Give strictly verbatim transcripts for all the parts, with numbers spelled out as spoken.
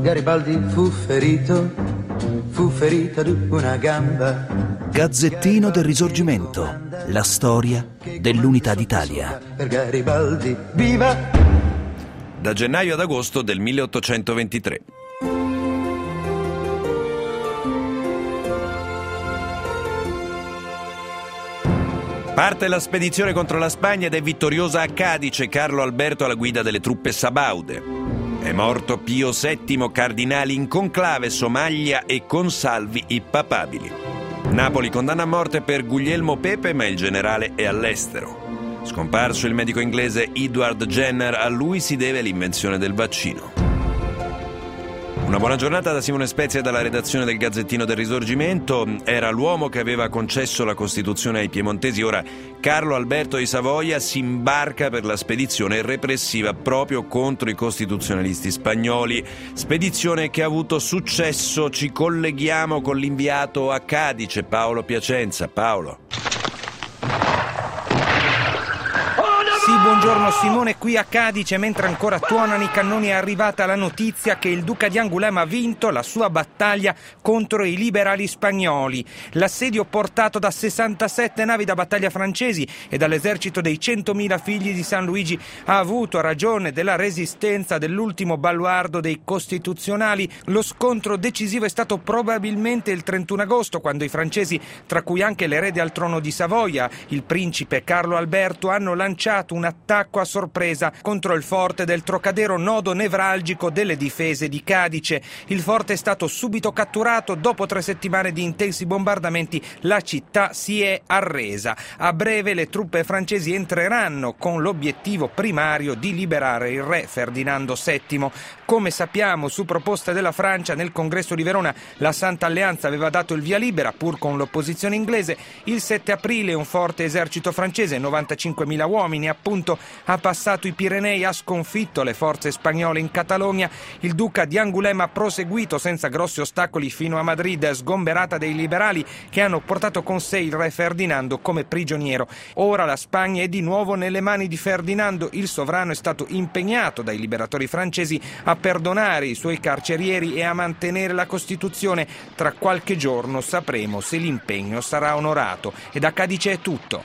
Garibaldi fu ferito, fu ferito di una gamba. Gazzettino del Risorgimento, la storia dell'unità d'Italia. Per Garibaldi, viva! Da gennaio ad agosto del milleottocentoventitré. Parte la spedizione contro la Spagna ed è vittoriosa a Cadice Carlo Alberto alla guida delle truppe sabaude. È morto Pio settimo, cardinali in conclave, Somaglia e consalvi i papabili. Napoli condanna a morte per Guglielmo Pepe, ma il generale è all'estero. Scomparso il medico inglese Edward Jenner, a lui si deve l'invenzione del vaccino. Una buona giornata da Simone Spezia dalla redazione del Gazzettino del Risorgimento. Era l'uomo che aveva concesso la Costituzione ai piemontesi. Ora Carlo Alberto di Savoia si imbarca per la spedizione repressiva proprio contro i costituzionalisti spagnoli. Spedizione che ha avuto successo. Ci colleghiamo con l'inviato a Cadice, Paolo Piacenza. Paolo. Sì, buongiorno Simone, qui a Cadice, mentre ancora tuonano i cannoni, è arrivata la notizia che il duca di Angulema ha vinto la sua battaglia contro i liberali spagnoli. L'assedio portato da sessantasette navi da battaglia francesi e dall'esercito dei centomila figli di San Luigi ha avuto ragione della resistenza dell'ultimo baluardo dei costituzionali. Lo scontro decisivo è stato probabilmente il trentuno agosto, quando i francesi, tra cui anche l'erede al trono di Savoia, il principe Carlo Alberto, hanno lanciato un attacco a sorpresa contro il forte del Trocadero, nodo nevralgico delle difese di Cadice. Il forte è stato subito catturato. Dopo tre settimane di intensi bombardamenti la città si è arresa. A breve le truppe francesi entreranno con l'obiettivo primario di liberare il re Ferdinando settimo. Come sappiamo, su proposta della Francia, nel congresso di Verona la Santa Alleanza aveva dato il via libera, pur con l'opposizione inglese. Il sette aprile un forte esercito francese, novantacinquemila uomini, appunto, ha passato i Pirenei, ha sconfitto le forze spagnole in Catalogna. Il duca di Angulema ha proseguito senza grossi ostacoli fino a Madrid, sgomberata dei liberali che hanno portato con sé il re Ferdinando come prigioniero. Ora la Spagna è di nuovo nelle mani di Ferdinando. Il sovrano è stato impegnato dai liberatori francesi a perdonare i suoi carcerieri e a mantenere la Costituzione. Tra qualche giorno sapremo se l'impegno sarà onorato. E da Cadice è tutto.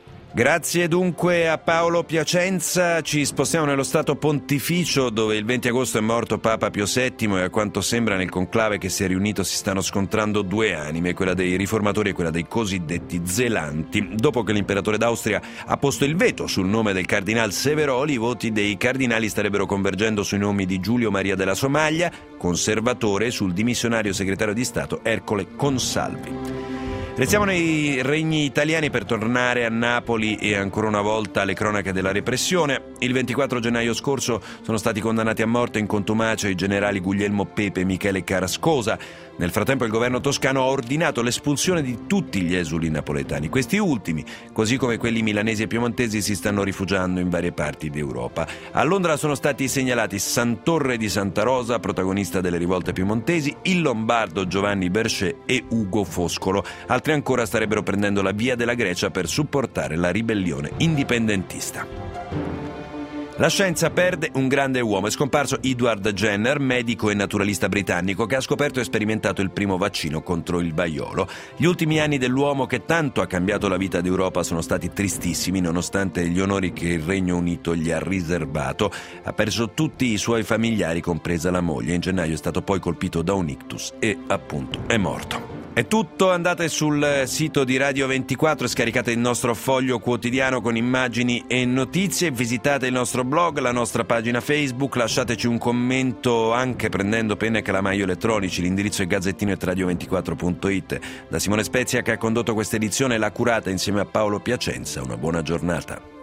Grazie dunque a Paolo Piacenza. Ci spostiamo nello Stato Pontificio, dove il venti agosto è morto Papa Pio settimo e a quanto sembra nel conclave che si è riunito si stanno scontrando due anime, quella dei riformatori e quella dei cosiddetti zelanti. Dopo che l'imperatore d'Austria ha posto il veto sul nome del cardinal Severoli, i voti dei cardinali starebbero convergendo sui nomi di Giulio Maria della Somaglia, conservatore, e sul dimissionario segretario di Stato Ercole Consalvi. Restiamo nei regni italiani per tornare a Napoli e ancora una volta alle cronache della repressione. Il ventiquattro gennaio scorso sono stati condannati a morte in contumacia i generali Guglielmo Pepe e Michele Carascosa. Nel frattempo il governo toscano ha ordinato l'espulsione di tutti gli esuli napoletani. Questi ultimi, così come quelli milanesi e piemontesi, si stanno rifugiando in varie parti d'Europa. A Londra sono stati segnalati Santorre di Santa Rosa, protagonista delle rivolte piemontesi, il lombardo Giovanni Berchet e Ugo Foscolo. Altri ancora starebbero prendendo la via della Grecia per supportare la ribellione indipendentista. La scienza perde un grande uomo. È scomparso Edward Jenner, medico e naturalista britannico che ha scoperto e sperimentato il primo vaccino contro il vaiolo. Gli ultimi anni dell'uomo che tanto ha cambiato la vita d'Europa sono stati tristissimi, nonostante gli onori che il Regno Unito gli ha riservato. Ha perso tutti i suoi familiari, compresa la moglie. In gennaio è stato poi colpito da un ictus e, appunto, è morto. È tutto, andate sul sito di Radio ventiquattro e scaricate il nostro foglio quotidiano con immagini e notizie, visitate il nostro blog, la nostra pagina Facebook, lasciateci un commento anche prendendo penna e calamaio elettronici, l'indirizzo è gazzettino chiocciola radio ventiquattro punto it. Da Simone Spezia, che ha condotto questa edizione, l'ha curata insieme a Paolo Piacenza. Una buona giornata.